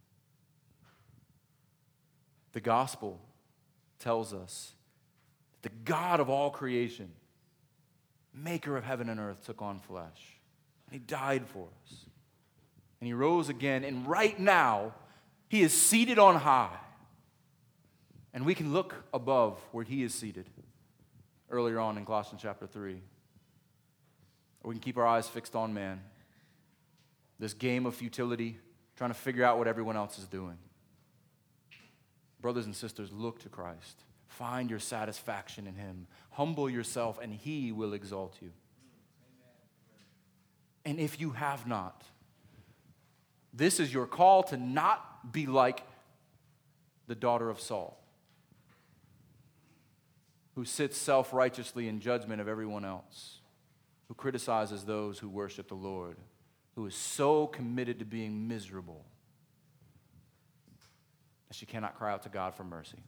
The gospel tells us that the God of all creation, maker of heaven and earth, took on flesh. And he died for us. And he rose again. And right now, he is seated on high. And we can look above where he is seated. Earlier on in Colossians chapter 3. Or we can keep our eyes fixed on man. This game of futility, trying to figure out what everyone else is doing. Brothers and sisters, look to Christ. Find your satisfaction in him. Humble yourself and he will exalt you. And if you have not, this is your call to not be like the daughter of Saul, who sits self-righteously in judgment of everyone else, who criticizes those who worship the Lord, who is so committed to being miserable that she cannot cry out to God for mercy.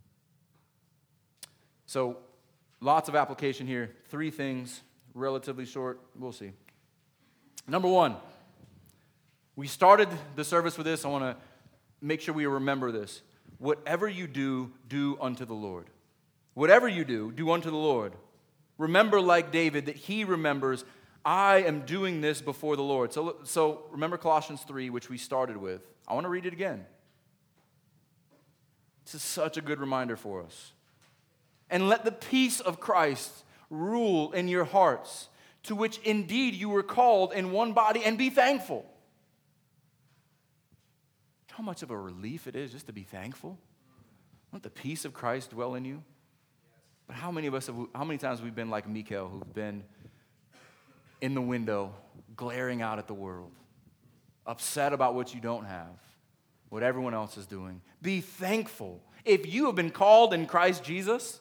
So, lots of application here. 3 things, relatively short. We'll see. Number 1, we started the service with this. I want to make sure we remember this. Whatever you do, do unto the Lord. Whatever you do, do unto the Lord. Remember, like David, that he remembers, I am doing this before the Lord. So remember Colossians 3, which we started with. I want to read it again. This is such a good reminder for us. And let the peace of Christ rule in your hearts, to which indeed you were called in one body, and be thankful. How much of a relief it is just to be thankful? Let the peace of Christ dwell in you. But how many times have we been like Michal, who've been in the window, glaring out at the world, upset about what you don't have, what everyone else is doing? Be thankful. If you have been called in Christ Jesus,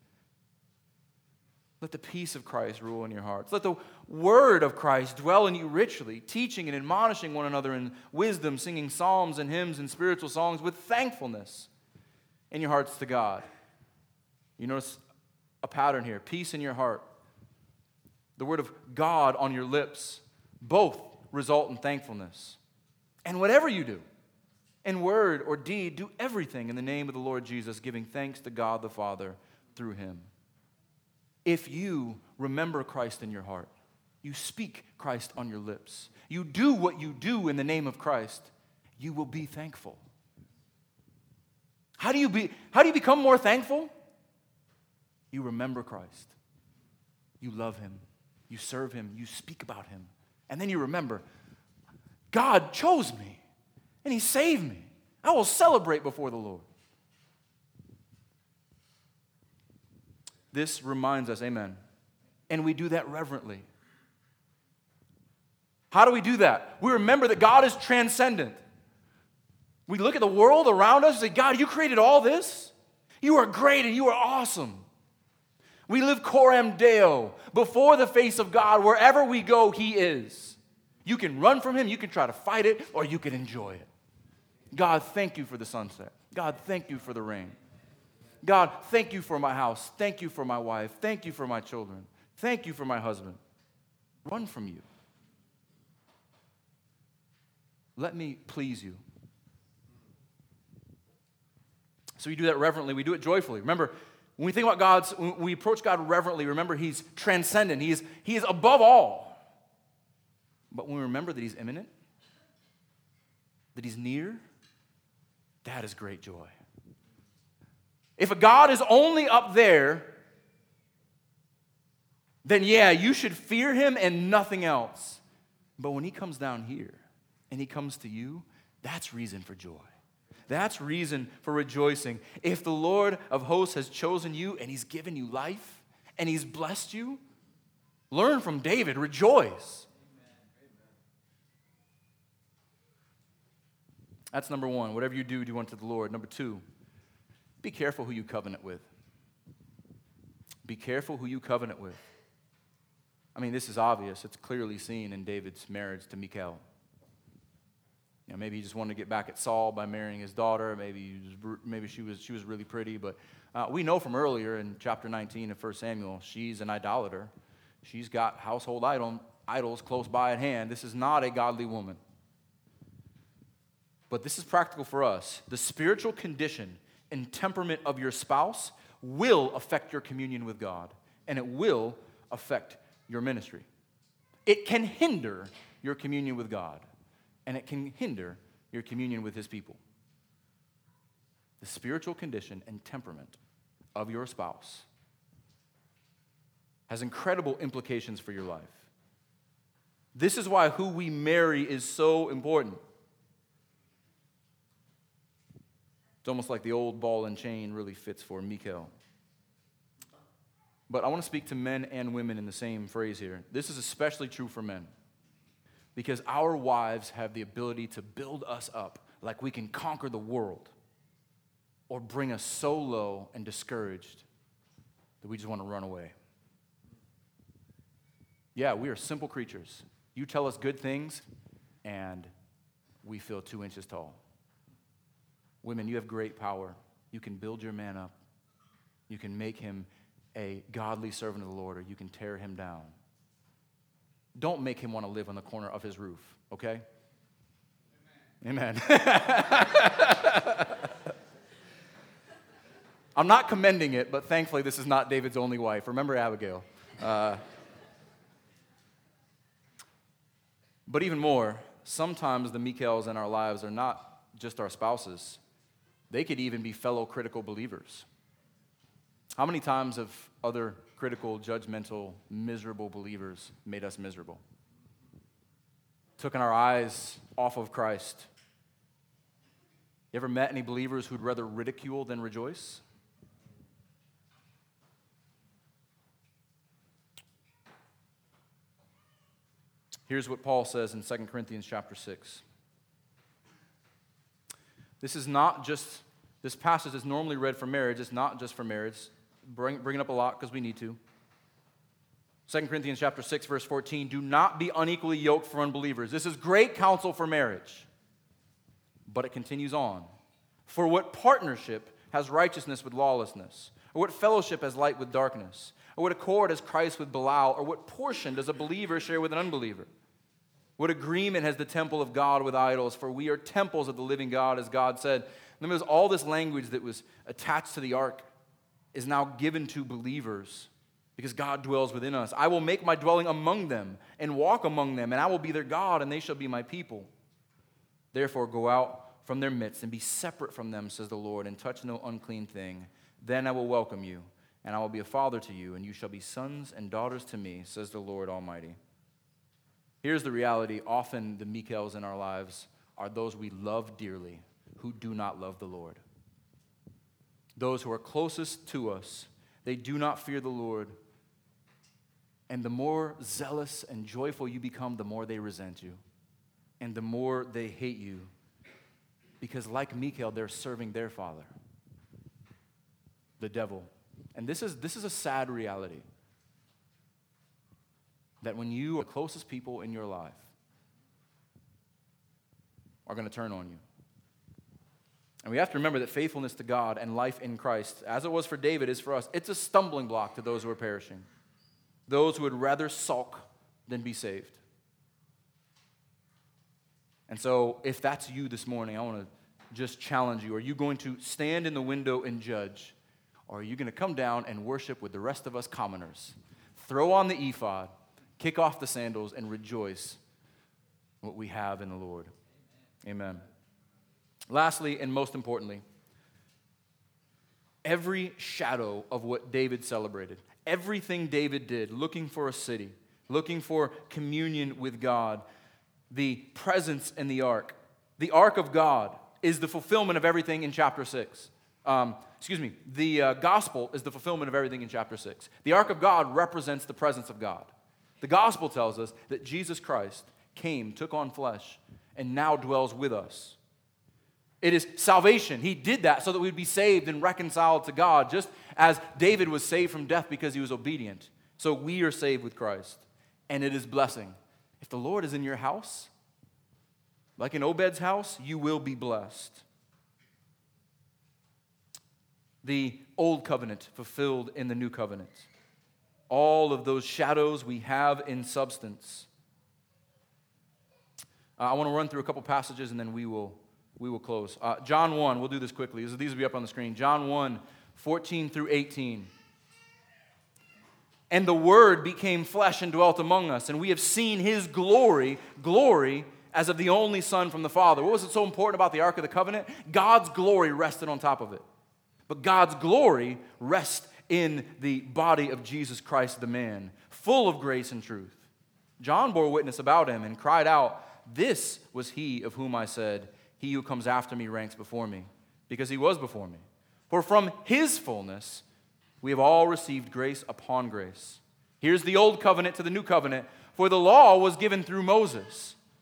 let the peace of Christ rule in your hearts. Let the word of Christ dwell in you richly, teaching and admonishing one another in wisdom, singing psalms and hymns and spiritual songs with thankfulness in your hearts to God. You notice a pattern here. Peace in your heart. The word of God on your lips. Both result in thankfulness. And whatever you do, in word or deed, do everything in the name of the Lord Jesus, giving thanks to God the Father through him. If you remember Christ in your heart, you speak Christ on your lips, you do what you do in the name of Christ, you will be thankful. How do you become more thankful? You remember Christ. You love him. You serve him. You speak about him. And then you remember, God chose me and he saved me. I will celebrate before the Lord. This reminds us, amen. And we do that reverently. How do we do that? We remember that God is transcendent. We look at the world around us and say, God, you created all this? You are great and you are awesome. We live coram Deo, before the face of God. Wherever we go, he is. You can run from him, you can try to fight it, or you can enjoy it. God, thank you for the sunset. God, thank you for the rain. God, thank you for my house. Thank you for my wife. Thank you for my children. Thank you for my husband. Run from you. Let me please you. So we do that reverently. We do it joyfully. Remember, when we think about when we approach God reverently, remember he's transcendent. He is above all. But when we remember that he's imminent, that he's near, that is great joy. If a God is only up there, then yeah, you should fear him and nothing else. But when he comes down here and he comes to you, that's reason for joy. That's reason for rejoicing. If the Lord of hosts has chosen you and he's given you life and he's blessed you, learn from David, rejoice. That's number 1. Whatever you do, do unto the Lord. Number 2, be careful who you covenant with. Be careful who you covenant with. I mean, this is obvious. It's clearly seen in David's marriage to Michal. You know, maybe he just wanted to get back at Saul by marrying his daughter. Maybe she was really pretty. But we know from earlier in chapter 19 of 1 Samuel, she's an idolater. She's got household idols close by at hand. This is not a godly woman. But this is practical for us. The spiritual condition and temperament of your spouse will affect your communion with God, and it will affect your ministry. It can hinder your communion with God, and it can hinder your communion with his people. The spiritual condition and temperament of your spouse has incredible implications for your life. This is why who we marry is so important. It's almost like the old ball and chain really fits for Michal. But I want to speak to men and women in the same phrase here. This is especially true for men. because our wives have the ability to build us up like we can conquer the world, or bring us so low and discouraged that we just want to run away. Yeah, we are simple creatures. You tell us good things, and we feel 2 inches tall. Women, you have great power. You can build your man up. You can make him a godly servant of the Lord, or you can tear him down. Don't make him want to live on the corner of his roof, okay? Amen. I'm not commending it, but thankfully this is not David's only wife. Remember Abigail. But even more, sometimes the Michals in our lives are not just our spouses. They could even be fellow critical believers. How many times have other critical, judgmental, miserable believers made us miserable? Taken our eyes off of Christ. You ever met any believers who'd rather ridicule than rejoice? Here's what Paul says in 2 Corinthians chapter 6. This passage is normally read for marriage. It's not just for marriage. Bring it up a lot because we need to. 2 Corinthians chapter 6, verse 14, do not be unequally yoked for unbelievers. This is great counsel for marriage. But it continues on. For what partnership has righteousness with lawlessness? Or what fellowship has light with darkness? Or what accord has Christ with Belial? Or what portion does a believer share with an unbeliever? What agreement has the temple of God with idols? For we are temples of the living God, as God said. And there's all this language that was attached to the ark is now given to believers because God dwells within us. I will make my dwelling among them and walk among them, and I will be their God, and they shall be my people. Therefore go out from their midst and be separate from them, says the Lord, and touch no unclean thing. Then I will welcome you, and I will be a father to you, and you shall be sons and daughters to me, says the Lord Almighty. Here's the reality. Often the Michals in our lives are those we love dearly who do not love the Lord. Those who are closest to us, they do not fear the Lord. And the more zealous and joyful you become, the more they resent you. And the more they hate you. Because like Michal, they're serving their father, the devil. And this is a sad reality. That when you are the closest people in your life are going to turn on you. And we have to remember that faithfulness to God and life in Christ, as it was for David, is for us. It's a stumbling block to those who are perishing. Those who would rather sulk than be saved. And so, if that's you this morning, I want to just challenge you. Are you going to stand in the window and judge? Or are you going to come down and worship with the rest of us commoners? Throw on the ephod, kick off the sandals, and rejoice what we have in the Lord. Amen. Lastly, and most importantly, every shadow of what David celebrated, everything David did, looking for a city, looking for communion with God, the presence in the ark of God is the fulfillment of everything in chapter 6. The gospel is the fulfillment of everything in chapter 6. The ark of God represents the presence of God. The gospel tells us that Jesus Christ came, took on flesh, and now dwells with us. It is salvation. He did that so that we'd be saved and reconciled to God, just as David was saved from death because he was obedient. So we are saved with Christ. And it is blessing. If the Lord is in your house, like in Obed's house, you will be blessed. The old covenant fulfilled in the new covenant. All of those shadows we have in substance. I want to run through a couple passages and then we will close. John 1, we'll do this quickly. These will be up on the screen. John 1, 14 through 18. And the Word became flesh and dwelt among us, and we have seen His glory as of the only Son from the Father. What was it so important about the Ark of the Covenant? God's glory rested on top of it. But God's glory rests in the body of Jesus Christ, the man, full of grace and truth. John bore witness about Him and cried out, "This was He of whom I said, 'He who comes after me ranks before me,' because He was before me. For from His fullness we have all received grace upon grace." Here's the old covenant to the new covenant. For the law was given through Moses,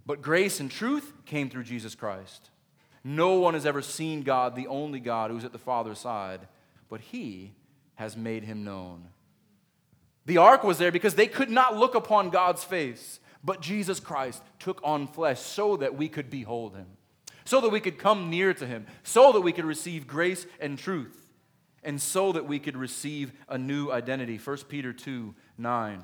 But grace and truth came through Jesus Christ. No one has ever seen God, the only God who's at the Father's side, but he has made him known. The ark was there because they could not look upon God's face, but Jesus Christ took on flesh so that we could behold him, so that we could come near to him, so that we could receive grace and truth, and so that we could receive a new identity. 1 Peter 2:9.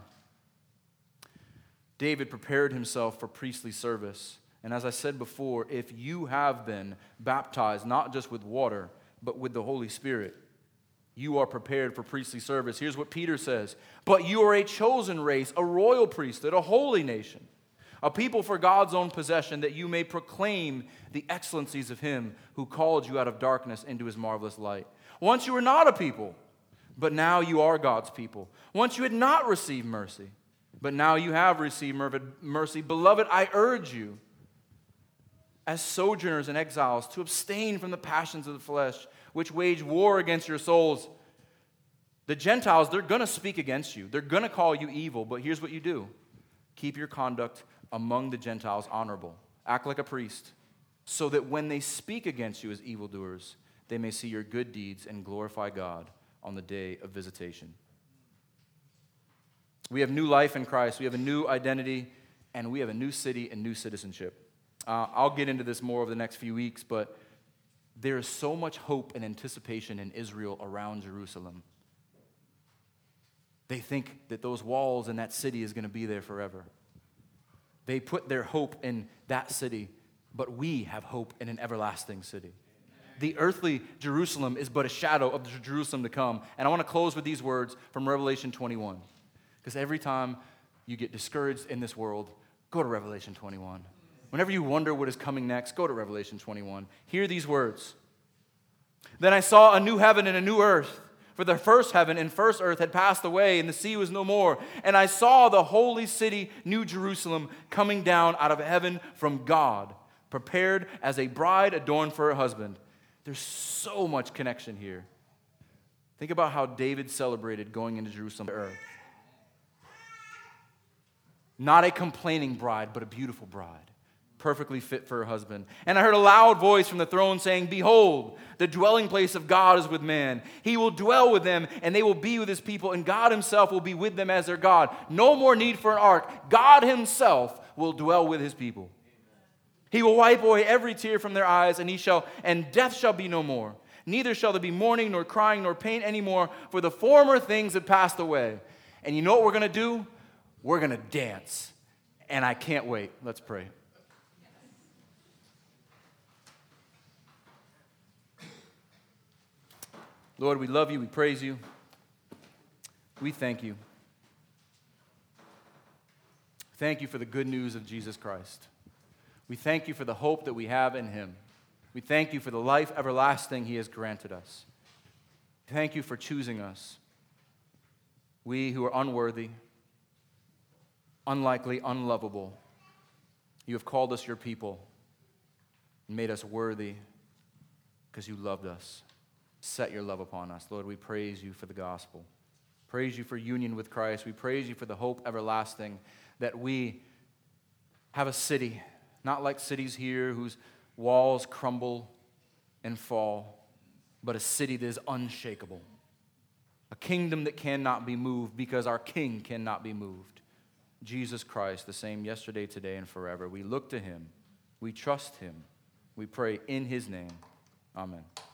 David prepared himself for priestly service. And as I said before, if you have been baptized not just with water, but with the Holy Spirit, you are prepared for priestly service. Here's what Peter says: but you are a chosen race, a royal priesthood, a holy nation, a people for God's own possession, that you may proclaim the excellencies of him who called you out of darkness into his marvelous light. Once you were not a people, but now you are God's people. Once you had not received mercy, but now you have received mercy. Beloved, I urge you, as sojourners and exiles, to abstain from the passions of the flesh, which wage war against your souls. The Gentiles, they're going to speak against you. They're going to call you evil, but here's what you do. Keep your conduct among the Gentiles honorable. Act like a priest, so that when they speak against you as evildoers, they may see your good deeds and glorify God on the day of visitation. We have new life in Christ. We have a new identity, and we have a new city and new citizenship. I'll get into this more over the next few weeks, but there is so much hope and anticipation in Israel around Jerusalem. They think that those walls and that city is going to be there forever. They put their hope in that city, but we have hope in an everlasting city. The earthly Jerusalem is but a shadow of the Jerusalem to come. And I want to close with these words from Revelation 21. Because every time you get discouraged in this world, go to Revelation 21. Whenever you wonder what is coming next, go to Revelation 21. Hear these words. Then I saw a new heaven and a new earth, for the first heaven and first earth had passed away, and the sea was no more. And I saw the holy city, New Jerusalem, coming down out of heaven from God, prepared as a bride adorned for her husband. There's so much connection here. Think about how David celebrated going into Jerusalem to earth. Not a complaining bride, but a beautiful bride, perfectly fit for her husband. And I heard a loud voice from the throne saying, behold, the dwelling place of God is with man. He will dwell with them, and they will be with his people, and God himself will be with them as their God. No more need for an ark. God himself will dwell with his people. He will wipe away every tear from their eyes, and death shall be no more. Neither shall there be mourning, nor crying, nor pain anymore, for the former things have passed away. And you know what we're going to do? We're going to dance. And I can't wait. Let's pray. Lord, we love you. We praise you. We thank you. Thank you for the good news of Jesus Christ. We thank you for the hope that we have in him. We thank you for the life everlasting he has granted us. Thank you for choosing us. We who are unworthy, unlikely, unlovable, you have called us your people and made us worthy because you loved us. Set your love upon us. Lord, we praise you for the gospel. Praise you for union with Christ. We praise you for the hope everlasting that we have a city, not like cities here whose walls crumble and fall, but a city that is unshakable. A kingdom that cannot be moved because our King cannot be moved. Jesus Christ, the same yesterday, today, and forever. We look to him. We trust him. We pray in his name. Amen.